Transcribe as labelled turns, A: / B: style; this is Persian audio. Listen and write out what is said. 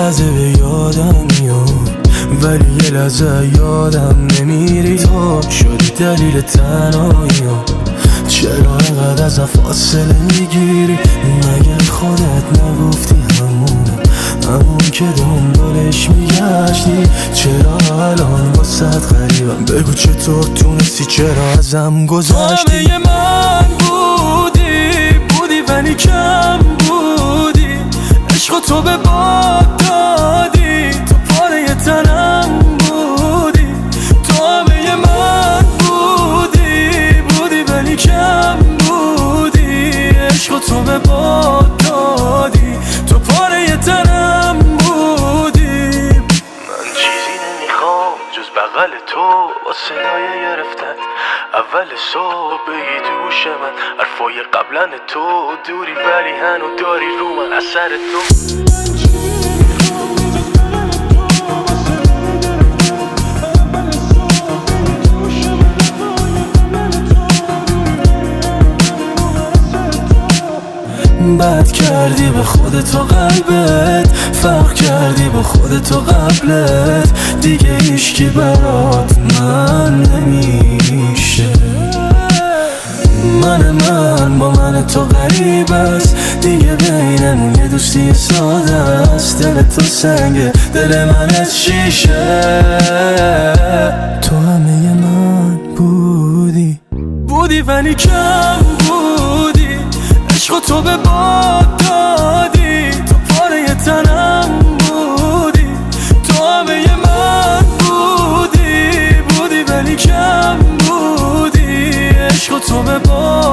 A: لحظه به یادم میاد، ولی یه لحظه یادم نمیری. تو شدی دلیل تنهایی‌ام، چرا اینقدر ازم فاصله میگیری؟ مگه خودت نگفتی همون که دنبالش میگشتی؟ چرا الان واسه غریبم؟ بگو چطور تونستی، چرا ازم گذشتی؟ همه من بودی ولی کم بودی، عشق تو به باد دادی، تو پاره تنم بودی. تو همه من بودی ولی کم بودی، عشق تو به باد دادی، تو پاره تنم بودی. من چیزی نمیخوام جز بغل تو با صدای گرفتت اول صبح بگی تو گوش من حرفای قبلن تو دوری، ولی هنو داری رو من اثر تو. بد کردی به خودت و قلبت، فرق کردی با خودت و قبلت، دیگه هیچکی برات من نمیشه. من با من تو غریب است، دیگه بینمون یه دوستی ساده است. دل تو سنگه، دل من از شیشه. تو همه من بودی ولی کم بودی، عشق تو به باد دادی، تو پاره تنم بودی. تو همه من بودی ولی کم بودی، عشق تو به باد